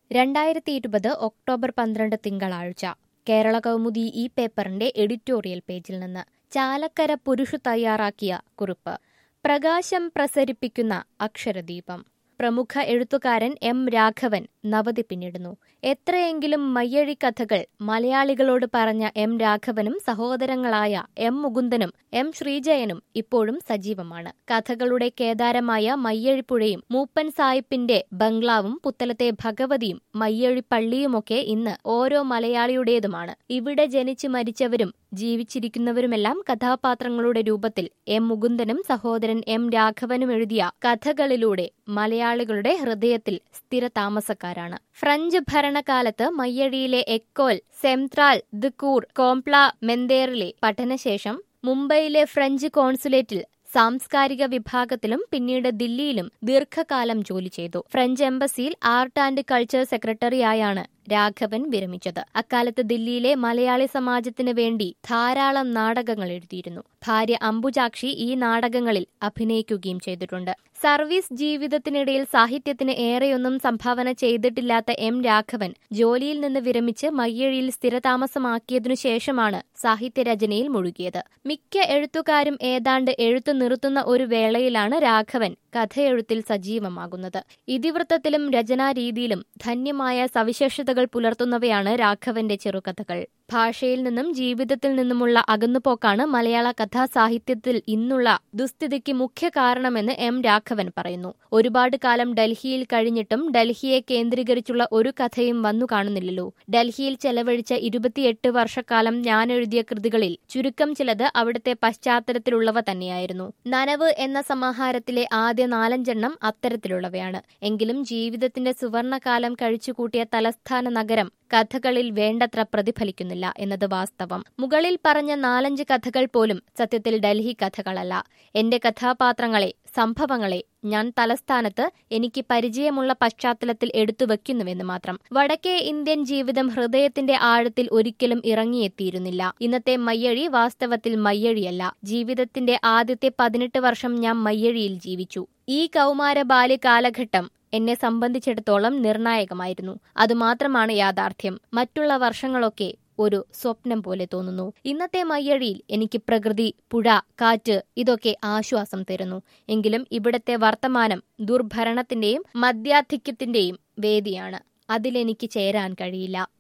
2020 October 12 തിങ്കളാഴ്ച കേരള കൗമുദി ഈ പേപ്പറിന്റെ എഡിറ്റോറിയൽ പേജിൽ നിന്ന് ചാലക്കര പുരുഷു തയ്യാറാക്കിയ കുറിപ്പ്. പ്രകാശം പ്രസരിപ്പിക്കുന്ന അക്ഷരദീപം. പ്രമുഖ എഴുത്തുകാരൻ എം രാഘവൻ നവതി പിന്നിടുന്നു. എത്രയെങ്കിലും മയ്യഴി കഥകൾ മലയാളികളോട് പറഞ്ഞ എം രാഘവനും സഹോദരങ്ങളായ എം മുകുന്ദനും എം ശ്രീജയനും ഇപ്പോഴും സജീവമാണ്. കഥകളുടെ കേദാരമായ മയ്യഴിപ്പുഴയും മൂപ്പൻ സായിപ്പിന്റെ ബംഗ്ലാവും പുത്തലത്തെ ഭഗവതിയും മയ്യഴി പള്ളിയുമൊക്കെ ഇന്ന് ഓരോ മലയാളിയുടേതുമാണ്. ഇവിടെ ജനിച്ചു മരിച്ചവരും ജീവിച്ചിരിക്കുന്നവരുമെല്ലാം കഥാപാത്രങ്ങളുടെ രൂപത്തിൽ എം മുകുന്ദനും സഹോദരൻ എം രാഘവനും എഴുതിയ കഥകളിലൂടെ മലയാളികളുടെ ഹൃദയത്തിൽ സ്ഥിര താമസക്കാരാണ്. ഫ്രഞ്ച് ഭരണകാലത്ത് മയ്യഴിയിലെ എക്കോൽ സെംത്രാൽ ദ് കൂർ കോംപ്ല മെന്തേറിലെ പഠനശേഷം മുംബൈയിലെ ഫ്രഞ്ച് കോൺസുലേറ്റിൽ സാംസ്കാരിക വിഭാഗത്തിലും പിന്നീട് ദില്ലിയിലും ദീർഘകാലം ജോലി ചെയ്തു. ഫ്രഞ്ച് എംബസിയിൽ ആർട്ട് ആൻഡ് കൾച്ചർ സെക്രട്ടറിയായാണ് രാഘവൻ വിരമിച്ചത്. അക്കാലത്ത് ദില്ലിയിലെ മലയാളി സമാജത്തിന് വേണ്ടി ധാരാളം നാടകങ്ങൾ എഴുതിയിരുന്നു. ഭാര്യ അംബുജാക്ഷി ഈ നാടകങ്ങളിൽ അഭിനയിക്കുകയും ചെയ്തിട്ടുണ്ട്. സർവീസ് ജീവിതത്തിനിടയിൽ സാഹിത്യത്തിന് ഏറെയൊന്നും സംഭാവന ചെയ്തിട്ടില്ലാത്ത എം രാഘവൻ ജോലിയിൽ നിന്ന് വിരമിച്ച് മയ്യഴിയിൽ സ്ഥിരതാമസമാക്കിയതിനു ശേഷമാണ് സാഹിത്യരചനയിൽ മുഴുകിയത്. മിക്ക എഴുത്തുകാരും ഏതാണ്ട് എഴുത്തു നിർത്തുന്ന ഒരു വേളയിലാണ് രാഘവൻ കഥയെഴുത്തിൽ സജീവമാകുന്നത്. ഇതിവൃത്തത്തിലും രചനാരീതിയിലും ധന്യമായ സവിശേഷതകൾ പുലർത്തുന്നവയാണ് രാഘവന്റെ ചെറുകഥകൾ. ഭാഷയിൽ നിന്നും ജീവിതത്തിൽ നിന്നുമുള്ള അകന്നുപോക്കാണ് മലയാള കഥാസാഹിത്യത്തിൽ ഇന്നുള്ള ദുസ്ഥിതിക്ക് മുഖ്യ കാരണമെന്ന് എം രാഘവൻ പറയുന്നു. ഒരുപാട് കാലം ഡൽഹിയിൽ കഴിഞ്ഞിട്ടും ഡൽഹിയെ കേന്ദ്രീകരിച്ചുള്ള ഒരു കഥയും വന്നു കാണുന്നില്ലല്ലോ. ഡൽഹിയിൽ ചെലവഴിച്ച 28 വർഷക്കാലം ഞാൻ എഴുതിയ കൃതികളിൽ ചുരുക്കം ചിലത് അവിടുത്തെ പശ്ചാത്തലത്തിലുള്ളവ തന്നെയായിരുന്നു. നനവ് എന്ന സമാഹാരത്തിലെ ആദ്യ 4-5 അത്തരത്തിലുള്ളവയാണ്. എങ്കിലും ജീവിതത്തിന്റെ സുവർണകാലം കഴിച്ചുകൂട്ടിയ തലസ്ഥാന നഗരം കഥകളിൽ വേണ്ടത്ര പ്രതിഫലിക്കുന്നില്ല എന്നത് വാസ്തവം. മുകളിൽ പറഞ്ഞ 4-5 കഥകൾ പോലും സത്യത്തിൽ ഡൽഹി കഥകളല്ല. എന്റെ കഥാപാത്രങ്ങളെ, സംഭവങ്ങളെ ഞാൻ തലസ്ഥാനത്ത് എനിക്ക് പരിചയമുള്ള പശ്ചാത്തലത്തിൽ എടുത്തുവെക്കുന്നുവെന്ന് മാത്രം. വടക്കേ ഇന്ത്യൻ ജീവിതം ഹൃദയത്തിന്റെ ആഴത്തിൽ ഒരിക്കലും ഇറങ്ങിയെത്തിയിരുന്നില്ല. ഇന്നത്തെ മയ്യഴി വാസ്തവത്തിൽ മയ്യഴിയല്ല. ജീവിതത്തിന്റെ ആദ്യത്തെ 18 വർഷം ഞാൻ മയ്യഴിയിൽ ജീവിച്ചു. ഈ കൗമാര ബാല്യ കാലഘട്ടം എന്നെ സംബന്ധിച്ചിടത്തോളം നിർണായകമായിരുന്നു. അതുമാത്രമാണ് യാഥാർത്ഥ്യം. മറ്റുള്ള വർഷങ്ങളൊക്കെ ഒരു സ്വപ്നം പോലെ തോന്നുന്നു. ഇന്നത്തെ മയ്യഴിയിൽ എനിക്ക് പ്രകൃതി, പുഴ, കാറ്റ് ഇതൊക്കെ ആശ്വാസം തരുന്നു. എങ്കിലും ഇവിടത്തെ വർത്തമാനം ദുർഭരണത്തിന്റെയും മദ്യാധിക്യത്തിന്റെയും വേദിയാണ്. അതിലെനിക്ക് ചേരാൻ കഴിയില്ല.